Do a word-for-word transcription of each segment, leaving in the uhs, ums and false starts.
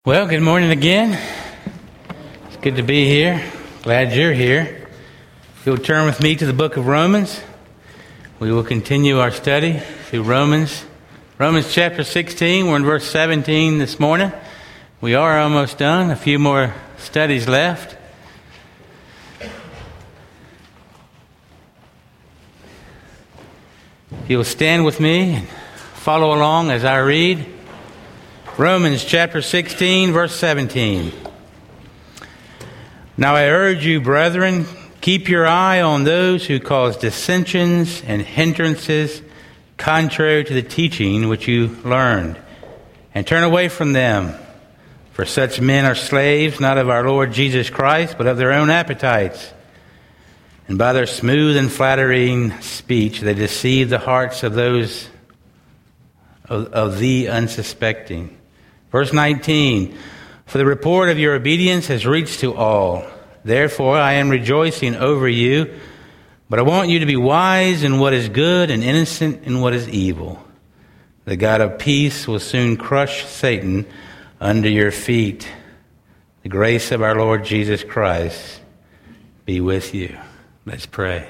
Well, good morning again. It's good to be here. Glad you're here. If you'll turn with me to the book of Romans, we will continue our study through Romans. Romans chapter sixteen, we're in verse seventeen this morning. We are almost done. A few more studies left. If you'll stand with me and follow along as I read. Romans chapter sixteen, verse seventeen. Now I urge you, brethren, keep your eye on those who cause dissensions and hindrances contrary to the teaching which you learned, and turn away from them. For such men are slaves, not of our Lord Jesus Christ, but of their own appetites. And by their smooth and flattering speech they deceive the hearts of those of, of the unsuspecting. Verse nineteen, for the report of your obedience has reached to all. Therefore I am rejoicing over you, but I want you to be wise in what is good and innocent in what is evil. The God of peace will soon crush Satan under your feet. The grace of our Lord Jesus Christ be with you. Let's pray.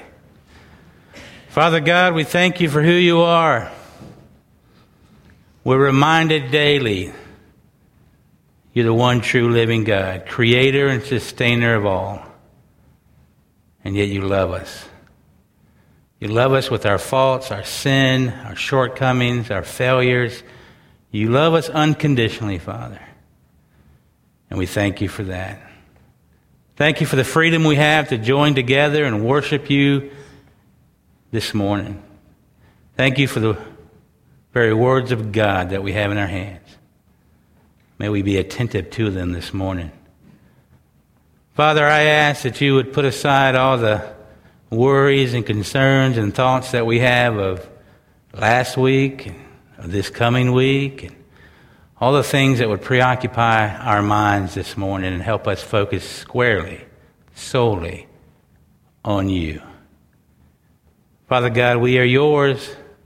Father God, we thank you for who you are. We're reminded daily you're the one true living God, creator and sustainer of all. And yet you love us. You love us with our faults, our sin, our shortcomings, our failures. You love us unconditionally, Father. And we thank you for that. Thank you for the freedom we have to join together and worship you this morning. Thank you for the very words of God that we have in our hands. May we be attentive to them this morning. Father, I ask that you would put aside all the worries and concerns and thoughts that we have of last week, and of this coming week, and all the things that would preoccupy our minds this morning and help us focus squarely, solely on you. Father God, we are yours,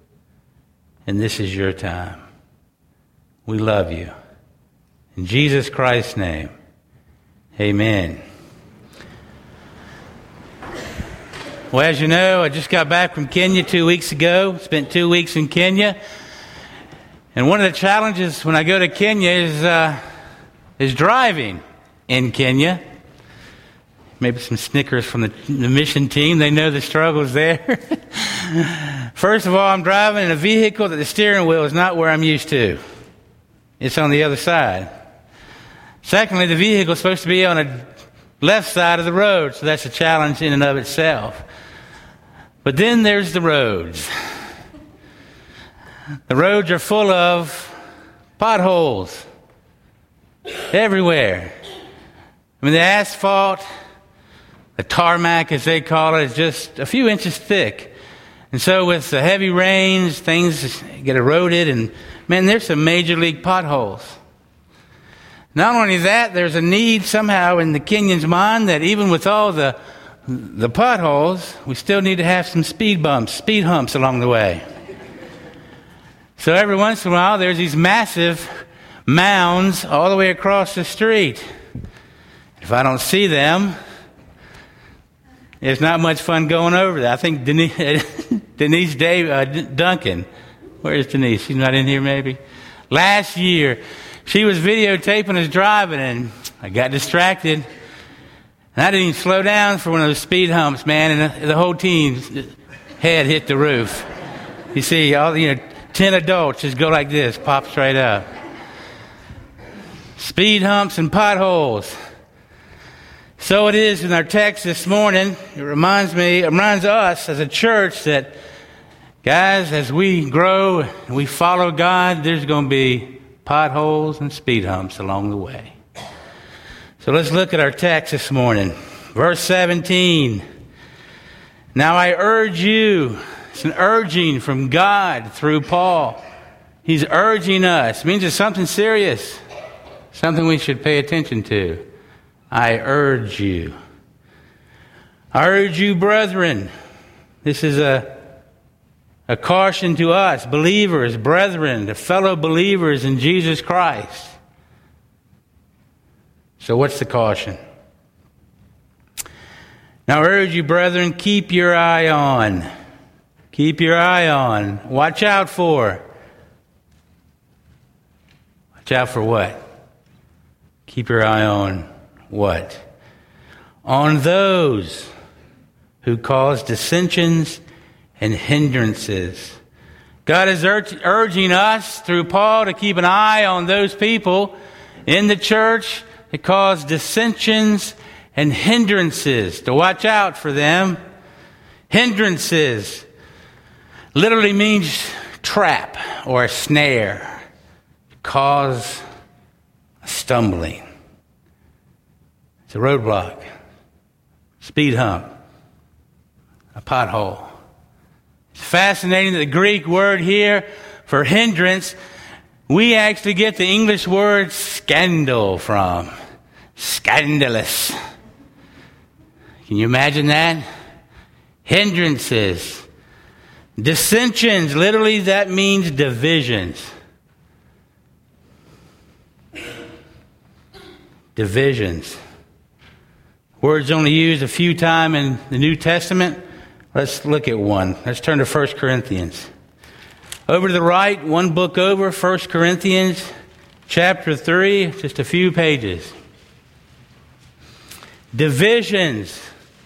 and this is your time. We love you. In Jesus Christ's name, amen. Well, as you know, I just got back from Kenya two weeks ago. Spent two weeks in Kenya. And one of the challenges when I go to Kenya is uh, is driving in Kenya. Maybe some snickers from the, the mission team. They know the struggles there. First of all, I'm driving in a vehicle that the steering wheel is not where I'm used to. It's on the other side. Secondly, the vehicle is supposed to be on the left side of the road, so that's a challenge in and of itself. But then there's the roads. The roads are full of potholes everywhere. I mean, the asphalt, the tarmac as they call it, is just a few inches thick. And so with the heavy rains, things get eroded, and man, there's some major league potholes. Not only that, there's a need somehow in the Kenyans' mind that even with all the the potholes, we still need to have some speed bumps, speed humps along the way. So every once in a while, there's these massive mounds all the way across the street. If I don't see them, it's not much fun going over there. I think Denise, Denise Dave, uh, Duncan, where is Denise? She's not in here maybe? Last year, she was videotaping us driving, and I got distracted. And I didn't even slow down for one of those speed humps, man, and the, the whole team's head hit the roof. You see, all you know, ten adults just go like this, pop straight up. Speed humps and potholes. So it is in our text this morning. It reminds me, it reminds us as a church that, guys, as we grow and we follow God, there's going to be potholes and speed humps along the way. So let's look at our text this morning. Verse seventeen. Now I urge you, it's an urging from God through Paul. He's urging us. It means it's something serious, something we should pay attention to. I urge you. I urge you, brethren. This is a A caution to us, believers, brethren, the fellow believers in Jesus Christ. So what's the caution? Now I urge you, brethren, keep your eye on. Keep your eye on. Watch out for. Watch out for what? Keep your eye on what? On those who cause dissensions and hindrances. God is ur- urging us through Paul to keep an eye on those people in the church that cause dissensions and hindrances, to watch out for them. Hindrances literally means trap or a snare, cause a stumbling. It's a roadblock, speed hump, a pothole. It's fascinating that the Greek word here for hindrance, we actually get the English word scandal from. Scandalous. Can you imagine that? Hindrances. Dissensions, literally that means divisions. Divisions. Words only used a few times in the New Testament. Let's look at one. Let's turn to First Corinthians. Over to the right, one book over, First Corinthians chapter three, just a few pages. Divisions.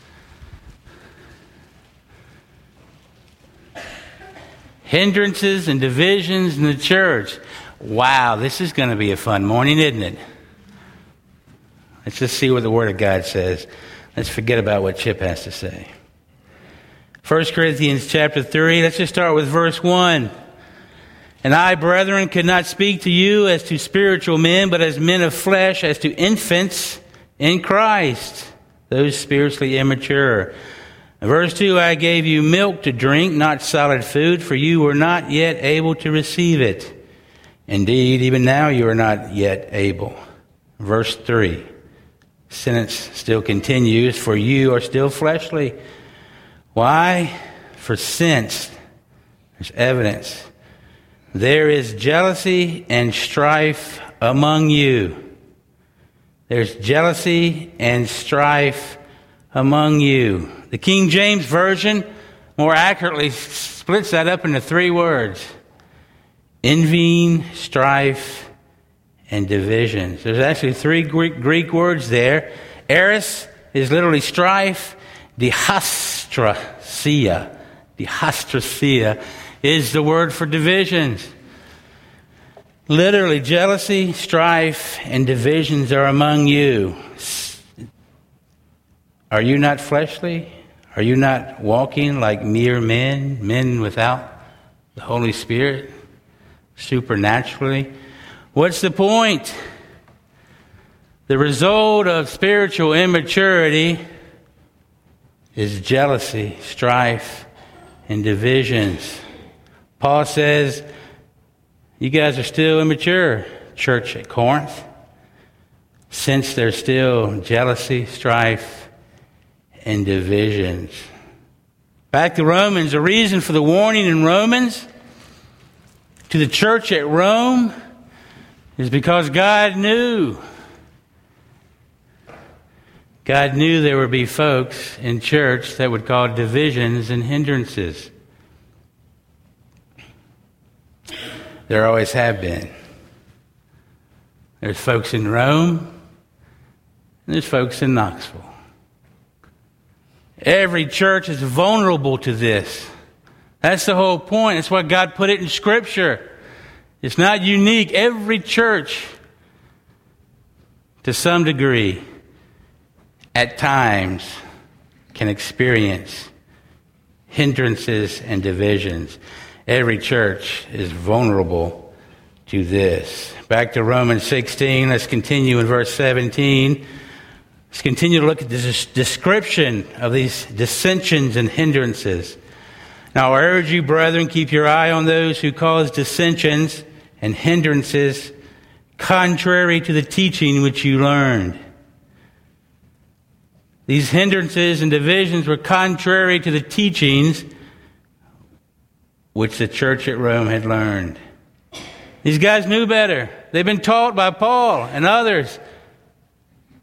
Hindrances and divisions in the church. Wow, this is going to be a fun morning, isn't it? Let's just see what the Word of God says. Let's forget about what Chip has to say. First Corinthians chapter three, let's just start with verse one. And I, brethren, could not speak to you as to spiritual men, but as men of flesh, as to infants in Christ, those spiritually immature. Verse two, I gave you milk to drink, not solid food, for you were not yet able to receive it. Indeed, even now you are not yet able. Verse three, sentence still continues, for you are still fleshly. Why? For since, there's evidence, there is jealousy and strife among you. There's jealousy and strife among you. The King James Version more accurately splits that up into three words. Envying, strife, and divisions. There's actually three Greek, Greek words there. Eris is literally strife. Dihastrasia. Dihastrasia is the word for divisions. Literally, jealousy, strife, and divisions are among you. Are you not fleshly? Are you not walking like mere men, men without the Holy Spirit, supernaturally? What's the point? The result of spiritual immaturity is jealousy, strife, and divisions. Paul says, you guys are still immature, church at Corinth, since there's still jealousy, strife, and divisions. Back to Romans, the reason for the warning in Romans to the church at Rome is because God knew. God knew there would be folks in church that would cause divisions and hindrances. There always have been. There's folks in Rome, and there's folks in Knoxville. Every church is vulnerable to this. That's the whole point. That's why God put it in Scripture. It's not unique. Every church, to some degree, at times, can experience hindrances and divisions. Every church is vulnerable to this. Back to Romans sixteen. Let's continue in verse seventeen. Let's continue to look at this description of these dissensions and hindrances. Now I urge you, brethren, keep your eye on those who cause dissensions and hindrances contrary to the teaching which you learned. These hindrances and divisions were contrary to the teachings which the church at Rome had learned. These guys knew better. They've been taught by Paul and others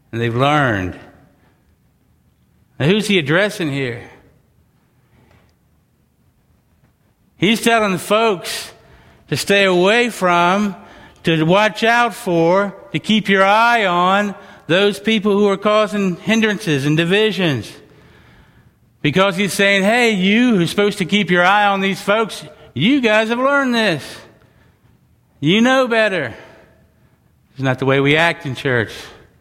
and they've learned. Now, who's he addressing here? He's telling the folks to stay away from, to watch out for, to keep your eye on those people who are causing hindrances and divisions. Because he's saying, hey, you who's supposed to keep your eye on these folks, you guys have learned this. You know better. It's not the way we act in church.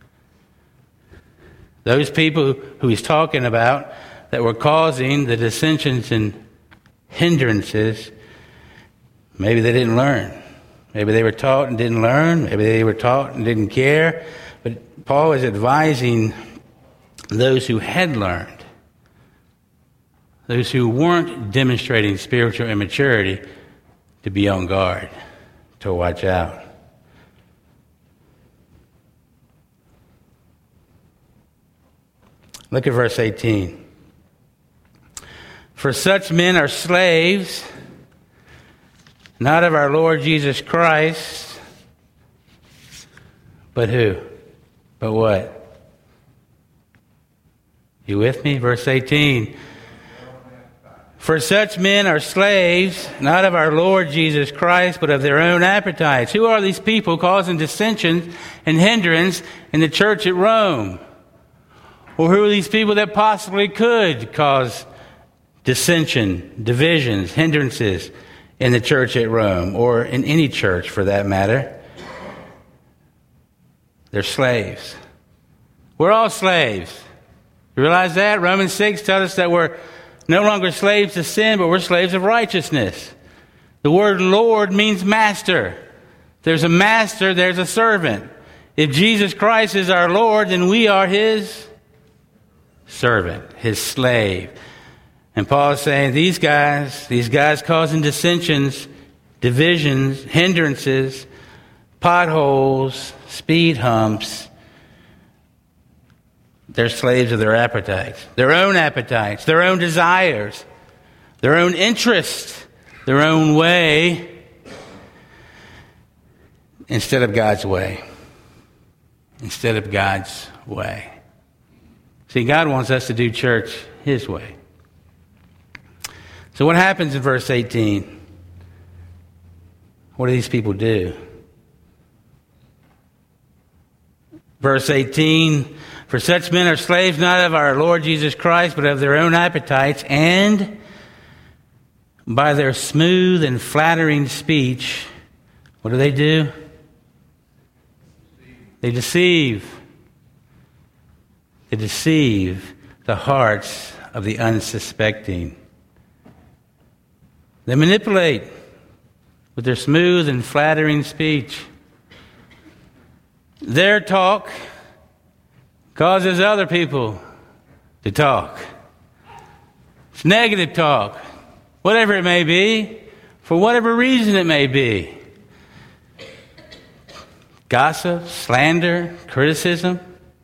Those people who he's talking about that were causing the dissensions and hindrances, maybe they didn't learn. Maybe they were taught and didn't learn. Maybe they were taught and didn't care. But Paul is advising those who had learned, those who weren't demonstrating spiritual immaturity, to be on guard, to watch out. Look at verse eighteen. For such men are slaves, not of our Lord Jesus Christ, but who? But what? You with me? Verse eighteen. For such men are slaves, not of our Lord Jesus Christ, but of their own appetites. Who are these people causing dissensions and hindrance in the church at Rome? Or who are these people that possibly could cause dissension, divisions, hindrances in the church at Rome, or in any church for that matter? They're slaves. We're all slaves. You realize that? Romans six tells us that we're no longer slaves to sin, but we're slaves of righteousness. The word Lord means master. There's a master, there's a servant. If Jesus Christ is our Lord, then we are his servant, his slave. And Paul is saying these guys, these guys causing dissensions, divisions, hindrances, potholes, speed humps, they're slaves of their appetites, their own appetites, their own desires, their own interests, their own way, instead of God's way. Instead of God's way. See, God wants us to do church his way. So what happens in verse eighteen? What do these people do? Verse eighteen, for such men are slaves not of our Lord Jesus Christ, but of their own appetites, and by their smooth and flattering speech, what do they do? They deceive. They deceive the hearts of the unsuspecting. They manipulate with their smooth and flattering speech. Their talk causes other people to talk. It's negative talk, whatever it may be, for whatever reason it may be. Gossip, slander, criticism,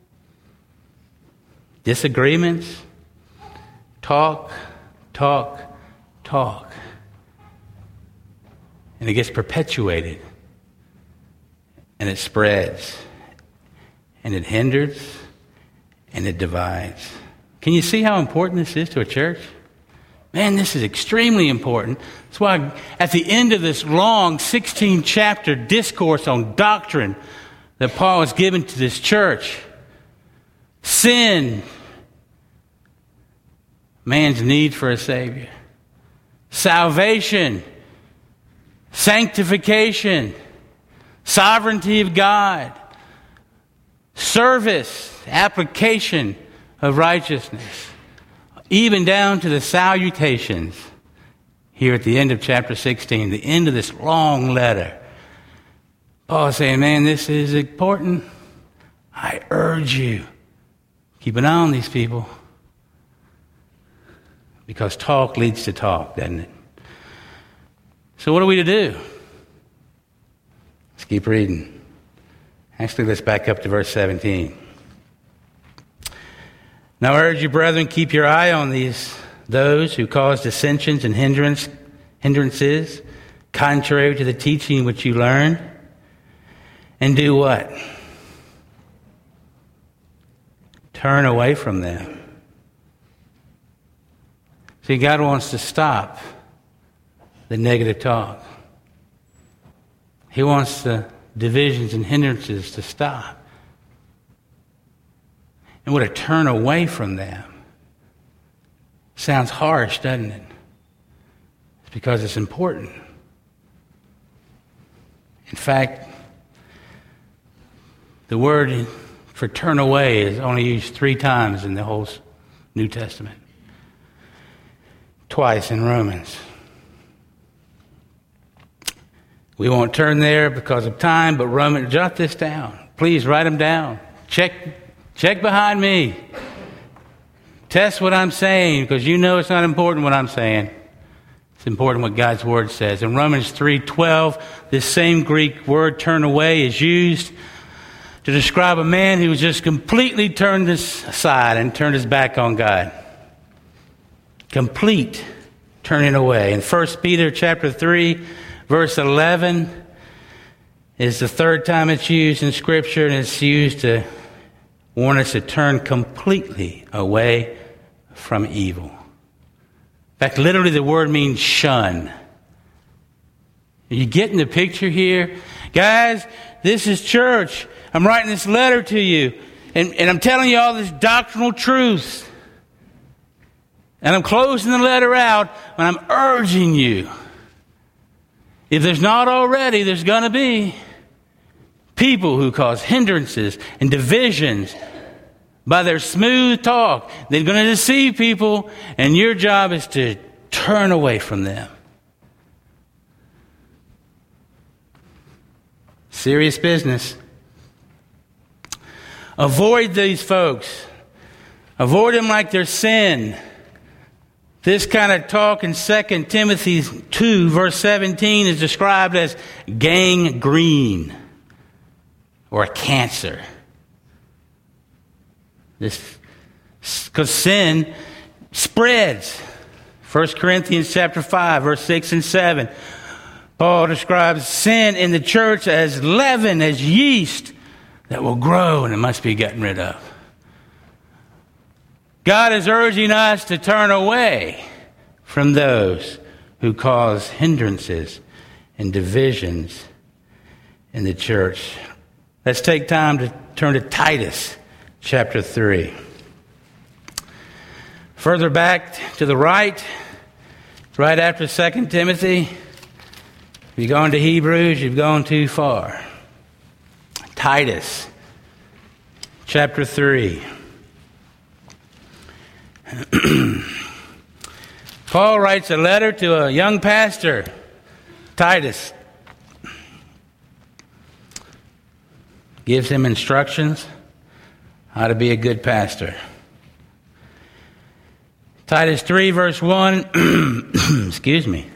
disagreements, talk, talk, talk. And it gets perpetuated. And it spreads. And it hinders. And it divides. Can you see how important this is to a church? Man, this is extremely important. That's why at the end of this long sixteen-chapter discourse on doctrine that Paul has given to this church, sin, man's need for a Savior, salvation, sanctification, sovereignty of God, service, application of righteousness, even down to the salutations here at the end of chapter sixteen, the end of this long letter. Paul is saying, man, this is important. I urge you, keep an eye on these people. Because talk leads to talk, doesn't it? So what are we to do? Let's keep reading. Actually, let's back up to verse seventeen. Now I urge you, brethren, keep your eye on these, those who cause dissensions and hindrance, hindrances, contrary to the teaching which you learned. And do what? Turn away from them. See, God wants to stop the negative talk. He wants the divisions and hindrances to stop. And what to turn away from them. Sounds harsh, doesn't it? It's because it's important. In fact, the word for turn away is only used three times in the whole New Testament. Twice in Romans. We won't turn there because of time, but Roman, jot this down. Please write them down. Check, check behind me. Test what I'm saying, because you know it's not important what I'm saying. It's important what God's Word says. In Romans three twelve, this same Greek word, turn away, is used to describe a man who was just completely turned aside and turned his back on God. Complete turning away. In First Peter chapter three, verse eleven is the third time it's used in Scripture, and it's used to warn us to turn completely away from evil. In fact, literally the word means shun. Are you getting the picture here? Guys, this is church. I'm writing this letter to you, and, and I'm telling you all this doctrinal truth. And I'm closing the letter out, and I'm urging you. If there's not already, there's going to be people who cause hindrances and divisions by their smooth talk. They're going to deceive people, and your job is to turn away from them. Serious business. Avoid these folks. Avoid them like they're sin. This kind of talk in Second Timothy two, verse seventeen, is described as gangrene or a cancer. This, because sin spreads. First Corinthians chapter five, verse six and seven. Paul describes sin in the church as leaven, as yeast that will grow and it must be gotten rid of. God is urging us to turn away from those who cause hindrances and divisions in the church. Let's take time to turn to Titus chapter three. Further back to the right, right after Second Timothy, if you go into Hebrews, you've gone too far. Titus chapter three. Paul writes a letter to a young pastor, Titus. Gives him instructions how to be a good pastor. Titus three, verse one. Excuse me.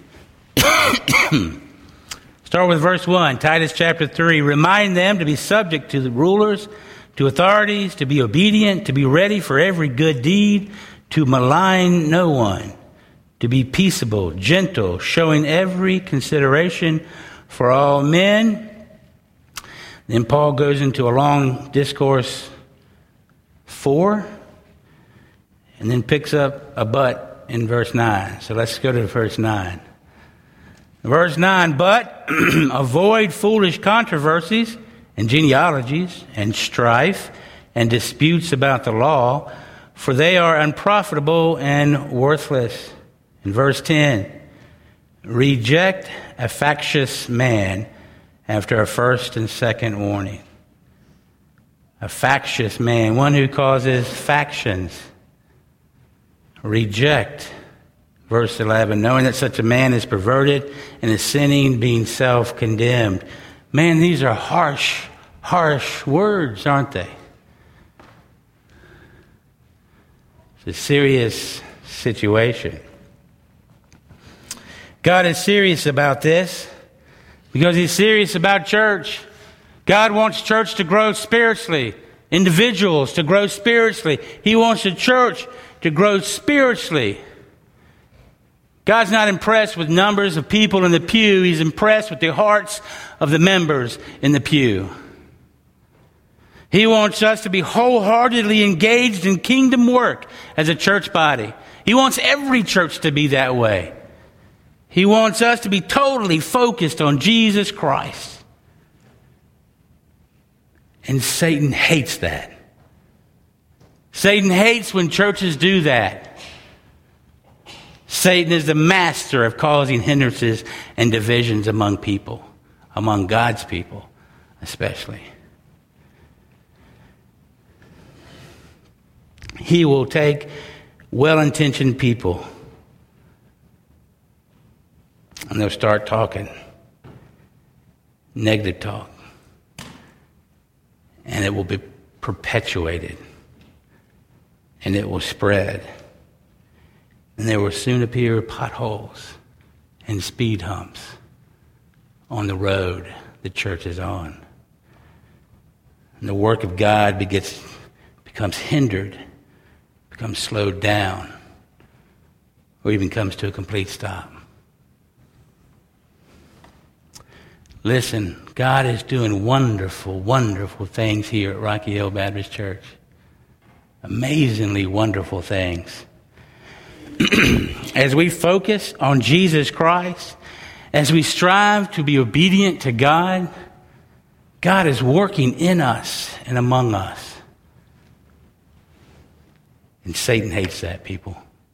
Start with verse one. Titus chapter three. Remind them to be subject to the rulers, to authorities, to be obedient, to be ready for every good deed, to malign no one, to be peaceable, gentle, showing every consideration for all men. Then Paul goes into a long discourse, four, and then picks up a but in verse nine. So let's go to verse nine. Verse nine, but avoid foolish controversies and genealogies and strife and disputes about the law, for they are unprofitable and worthless. In verse ten, reject a factious man after a first and second warning. A factious man, one who causes factions. Reject. Verse eleven, knowing that such a man is perverted and is sinning, being self-condemned. Man, these are harsh, harsh words, aren't they? It's a serious situation. God is serious about this because He's serious about church. God wants church to grow spiritually, individuals to grow spiritually. He wants the church to grow spiritually. God's not impressed with numbers of people in the pew. He's impressed with the hearts of the members in the pew. He wants us to be wholeheartedly engaged in kingdom work as a church body. He wants every church to be that way. He wants us to be totally focused on Jesus Christ. And Satan hates that. Satan hates when churches do that. Satan is the master of causing hindrances and divisions among people, among God's people especially. He will take well-intentioned people and they'll start talking negative talk, and it will be perpetuated, and it will spread, and there will soon appear potholes and speed humps on the road the church is on, and the work of God begets, becomes hindered, becomes slowed down, or even comes to a complete stop. Listen, God is doing wonderful, wonderful things here at Rocky Hill Baptist Church. Amazingly wonderful things. As we focus on Jesus Christ, as we strive to be obedient to God, God is working in us and among us. And Satan hates that, people.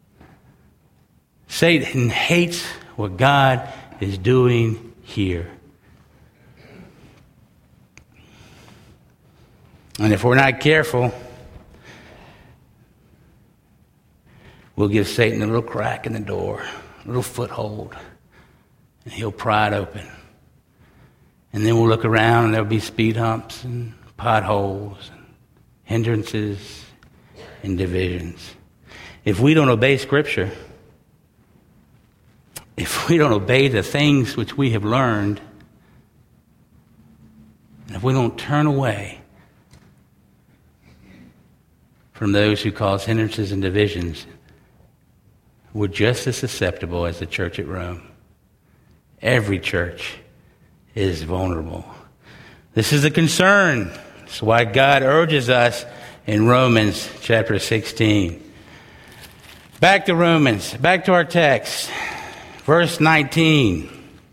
Satan hates what God is doing here. And if we're not careful, we'll give Satan a little crack in the door, a little foothold, and he'll pry it open. And then we'll look around and there'll be speed humps and potholes, and hindrances and divisions. If we don't obey Scripture, if we don't obey the things which we have learned, and if we don't turn away from those who cause hindrances and divisions, we're just as susceptible as the church at Rome. Every church is vulnerable. This is a concern. That's why God urges us in Romans chapter sixteen. Back to Romans, back to our text, verse nineteen.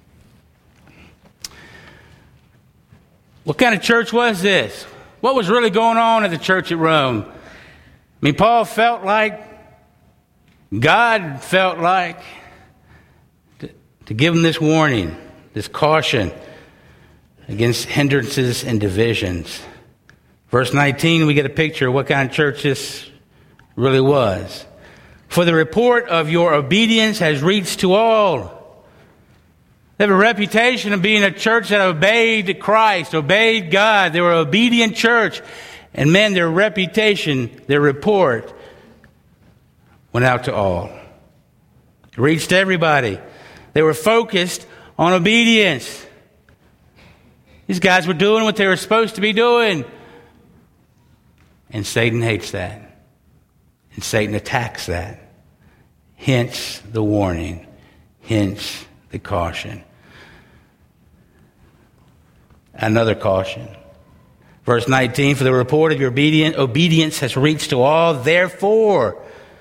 What kind of church was this? What was really going on at the church at Rome? I mean, Paul felt like, God felt like, to, to give them this warning, this caution against hindrances and divisions. Verse nineteen, we get a picture of what kind of church this really was. For the report of your obedience has reached to all. They have a reputation of being a church that obeyed Christ, obeyed God. They were an obedient church. And man, their reputation, their report went out to all. It reached everybody. They were focused on obedience. These guys were doing what they were supposed to be doing. And Satan hates that. And Satan attacks that. Hence the warning. Hence the caution. Another caution. Verse nineteen, for the report of your obedient, obedience has reached to all. Therefore,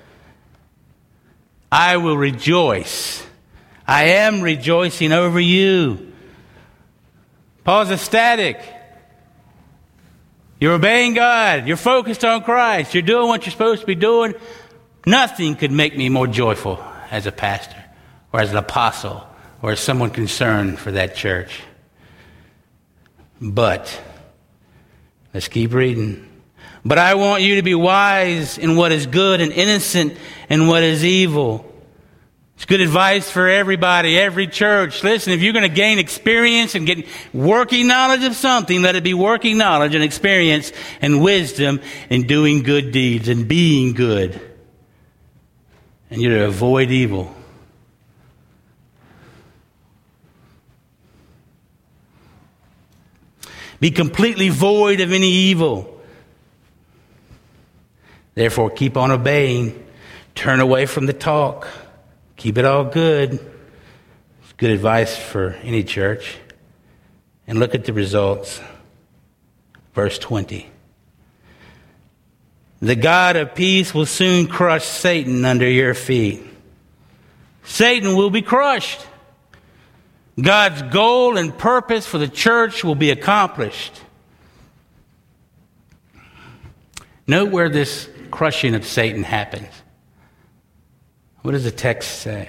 I will rejoice. I am rejoicing over you. Paul's ecstatic. You're obeying God. You're focused on Christ. You're doing what you're supposed to be doing. Nothing could make me more joyful as a pastor or as an apostle or as someone concerned for that church. But, let's keep reading. But I want you to be wise in what is good and innocent in what is evil. It's good advice for everybody, every church. Listen, if you're going to gain experience and get working knowledge of something, let it be working knowledge and experience and wisdom in doing good deeds and being good. And you're to avoid evil. Be completely void of any evil. Therefore, keep on obeying. Turn away from the talk. Keep it all good. It's good advice for any church. And look at the results. Verse twenty. The God of peace will soon crush Satan under your feet. Satan will be crushed. God's goal and purpose for the church will be accomplished. Note where this crushing of Satan happens. What does the text say?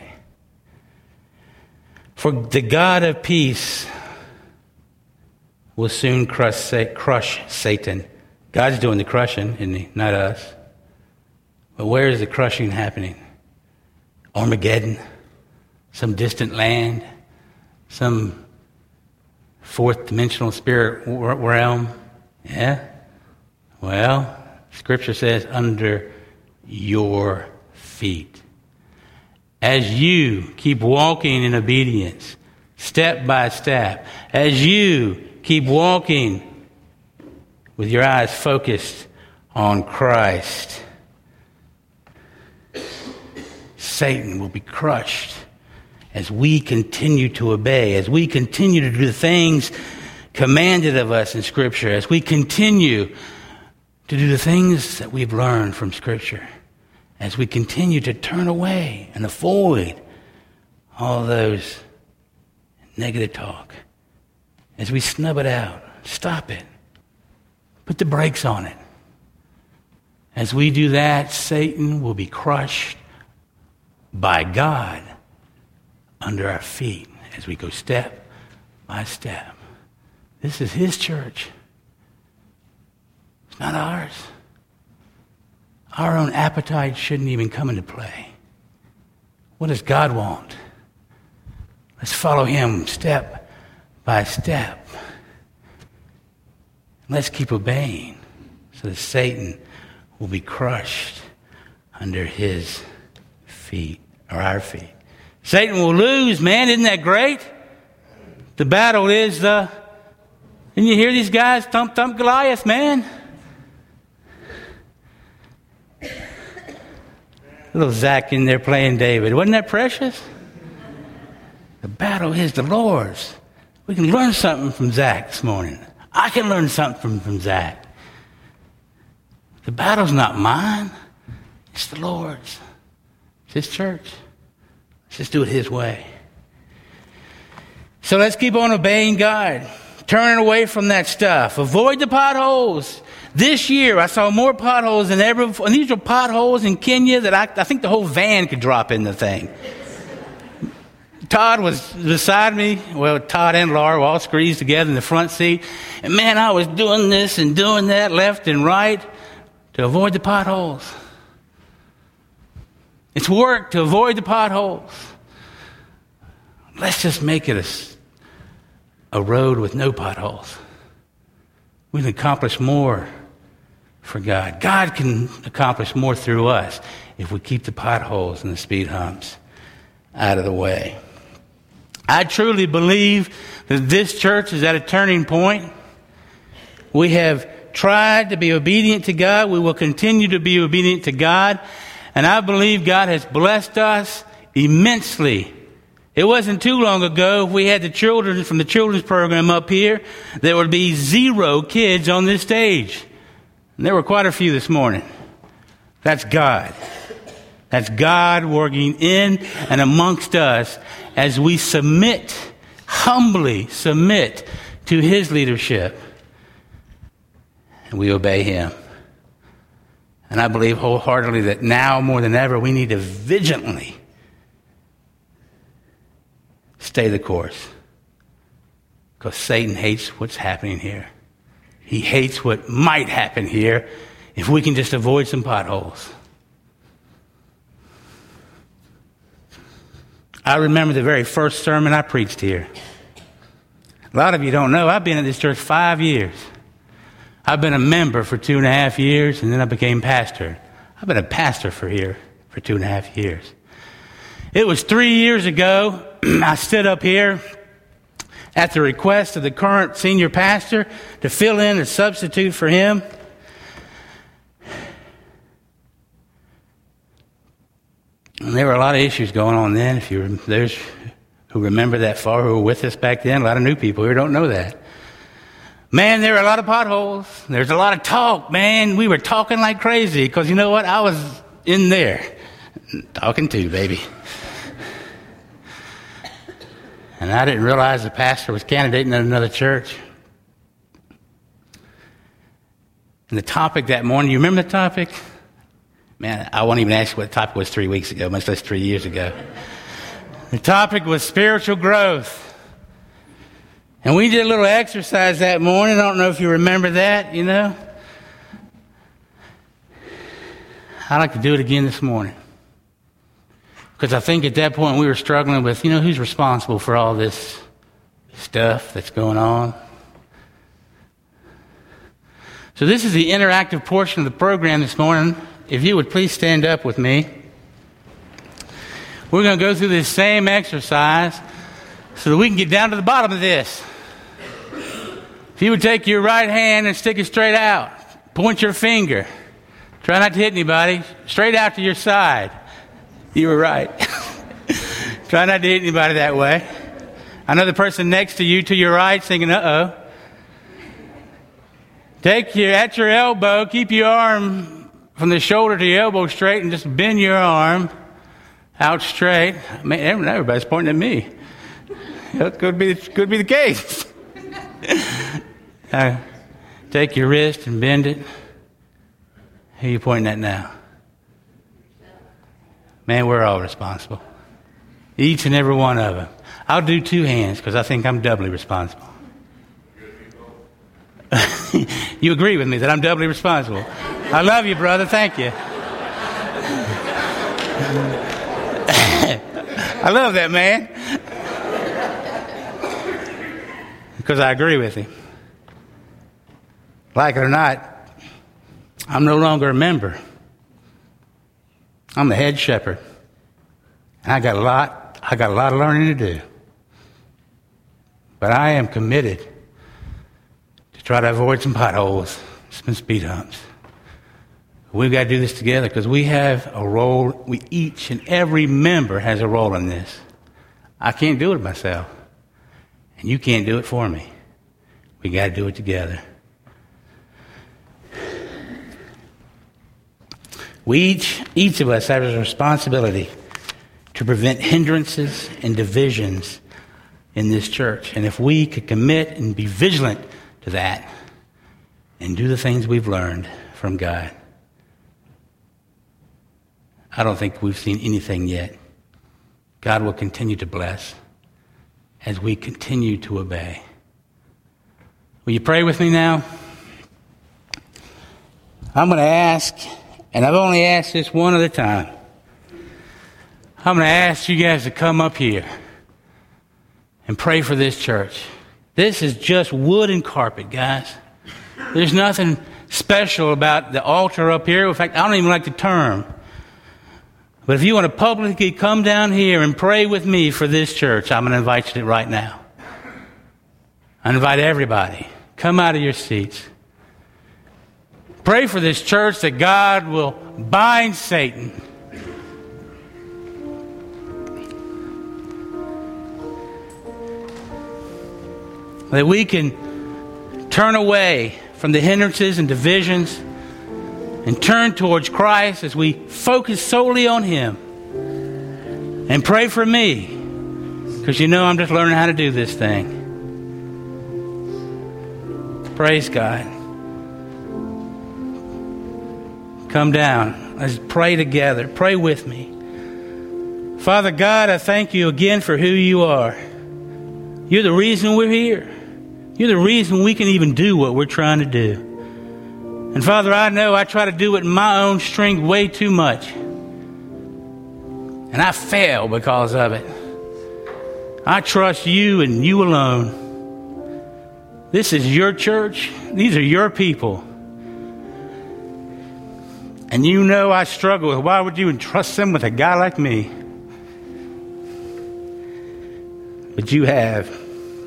For the God of peace will soon crush, crush Satan. God's doing the crushing, isn't he? Not us. But where is the crushing happening? Armageddon? Some distant land? Some fourth dimensional spirit realm? Yeah? Well, Scripture says, under your feet. As you keep walking in obedience, step by step, as you keep walking with your eyes focused on Christ, Satan will be crushed as we continue to obey, as we continue to do the things commanded of us in Scripture, as we continue to do the things that we've learned from Scripture, as we continue to turn away and avoid all those negative talk, as we snub it out, stop it, put the brakes on it. As we do that, Satan will be crushed by God under our feet as we go step by step. This is his church. It's not ours. Our own appetite shouldn't even come into play. What does God want? Let's follow him step by step. Let's keep obeying so that Satan will be crushed under his feet, or our feet. Satan will lose, man. Isn't that great? The battle is the... Didn't you hear these guys? Thump, thump, Goliath, man. Little Zach in there playing David. Wasn't that precious? The battle is the Lord's. We can learn something from Zach this morning. I can learn something from, from Zach. The battle's not mine. It's the Lord's. It's his church. Let's just do it his way. So let's keep on obeying God. Turning away from that stuff. Avoid the potholes. This year, I saw more potholes than ever before. And these are potholes in Kenya that I, I think the whole van could drop in the thing. Todd was beside me. Well, Todd and Laura were all squeezed together in the front seat. And man, I was doing this and doing that left and right to avoid the potholes. It's work to avoid the potholes. Let's just make it a, a road with no potholes. We can accomplish more for God. God can accomplish more through us if we keep the potholes and the speed humps out of the way. I truly believe that this church is at a turning point. We have tried to be obedient to God. We will continue to be obedient to God. And I believe God has blessed us immensely. It wasn't too long ago we had the children from the children's program up here. There would be zero kids on this stage. And there were quite a few this morning. That's God. That's God working in and amongst us as we submit, humbly submit to his leadership. And we obey him. And I believe wholeheartedly that now more than ever we need to vigilantly stay the course. Because Satan hates what's happening here. He hates what might happen here if we can just avoid some potholes. I remember the very first sermon I preached here. A lot of you don't know, I've been at this church five years. I've been a member for two and a half years, and then I became pastor. I've been a pastor for here for two and a half years. It was three years ago, I stood up here at the request of the current senior pastor to fill in a substitute for him. And there were a lot of issues going on then. If you those who remember that far, who were with us back then, a lot of new people here don't know that. Man, there were a lot of potholes. There's a lot of talk, man. We were talking like crazy because you know what? I was in there talking too, baby. And I didn't realize the pastor was candidating at another church. And the topic that morning, you remember the topic? Man, I won't even ask you what the topic was three weeks ago, much less three years ago. The topic was spiritual growth. And we did a little exercise that morning. I don't know if you remember that, you know. I'd like to do it again this morning. Because I think at that point we were struggling with, you know, who's responsible for all this stuff that's going on. So this is the interactive portion of the program this morning. If you would please stand up with me. We're going to go through this same exercise so that we can get down to the bottom of this. If you would take your right hand and stick it straight out, point your finger. Try not to hit anybody. Straight out to your side. You were right. Try not to hit anybody that way. I know the person next to you to your right thinking, uh-oh. Take your, at your elbow, keep your arm from the shoulder to your elbow straight and just bend your arm out straight. Man, everybody's pointing at me. That could be, could be the case. uh, take your wrist and bend it. Who are you pointing at now? Man, we're all responsible. Each and every one of them. I'll do two hands because I think I'm doubly responsible. You agree with me that I'm doubly responsible? I love you, brother. Thank you. I love that man. Because I agree with him. Like it or not, I'm no longer a member. I'm the head shepherd. And I got a lot, I got a lot of learning to do. But I am committed to try to avoid some potholes, some speed humps. We've got to do this together because we have a role. We each and every member has a role in this. I can't do it myself. And you can't do it for me. We got to do it together. We each, each of us has a responsibility to prevent hindrances and divisions in this church. And if we could commit and be vigilant to that and do the things we've learned from God, I don't think we've seen anything yet. God will continue to bless as we continue to obey. Will you pray with me now? I'm going to ask, and I've only asked this one other time. I'm going to ask you guys to come up here and pray for this church. This is just wood and carpet, guys. There's nothing special about the altar up here. In fact, I don't even like the term. But if you want to publicly come down here and pray with me for this church, I'm going to invite you right now. I invite everybody. Come out of your seats. Pray for this church that God will bind Satan. That we can turn away from the hindrances and divisions and turn towards Christ as we focus solely on Him. And pray for me, because you know I'm just learning how to do this thing. Praise God. Come down. Let's pray together. Pray with me. Father God, I thank you again for who you are. You're the reason we're here. You're the reason we can even do what we're trying to do. And Father, I know I try to do it in my own strength way too much. And I fail because of it. I trust you and you alone. This is your church. These are your people. And you know I struggle with why would you entrust them with a guy like me? But you have.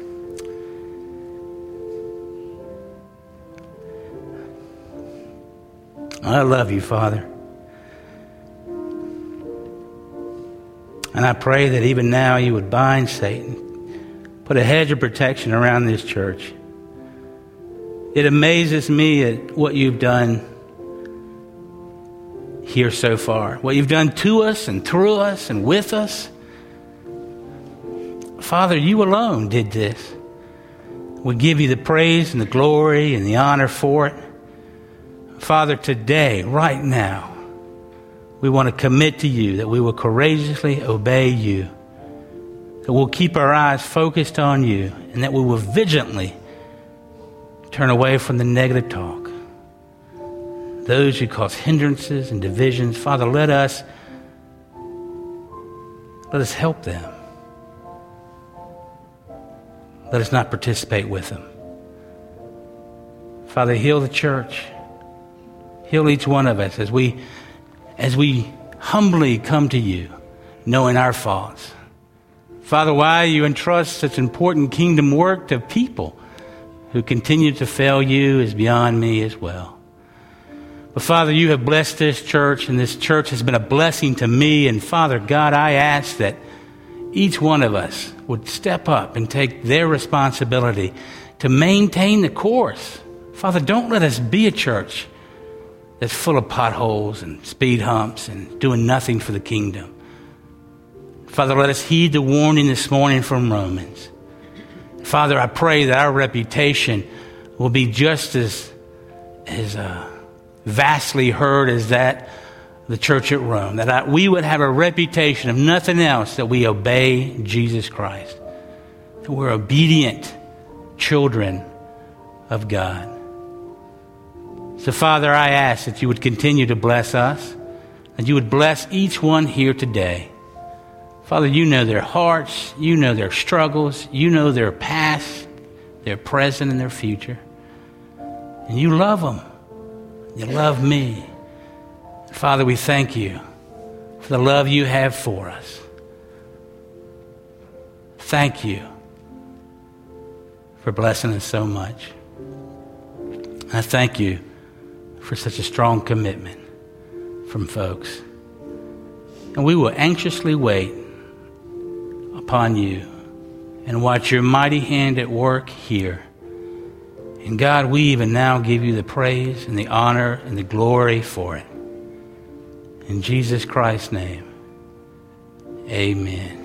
I love you, Father. And I pray that even now you would bind Satan. Put a hedge of protection around this church. It amazes me at what you've done here so far, what you've done to us and through us and with us. Father, you alone did this. We give you the praise and the glory and the honor for it. Father, today, right now, we want to commit to you that we will courageously obey you, that we'll keep our eyes focused on you, and that we will vigilantly turn away from the negative talk. Those who cause hindrances and divisions, Father, let us, let us help them. Let us not participate with them. Father, heal the church. Heal each one of us as we, as we humbly come to you, knowing our faults. Father, why you entrust such important kingdom work to people who continue to fail you is beyond me as well. But Father, you have blessed this church, and this church has been a blessing to me. And Father God, I ask that each one of us would step up and take their responsibility to maintain the course. Father, don't let us be a church that's full of potholes and speed humps and doing nothing for the kingdom. Father, let us heed the warning this morning from Romans. Father, I pray that our reputation will be just as, as uh, vastly heard as that the church at Rome, that I, we would have a reputation of nothing else that we obey Jesus Christ, that we're obedient children of God. So, Father, I ask that you would continue to bless us, that you would bless each one here today. Father, you know their hearts, you know their struggles, you know their past, their present, and their future. And you love them. You love me. Father, we thank you for the love you have for us. Thank you for blessing us so much. I thank you for such a strong commitment from folks. And we will anxiously wait upon you and watch your mighty hand at work here. And God, we even now give you the praise and the honor and the glory for it. In Jesus Christ's name, amen.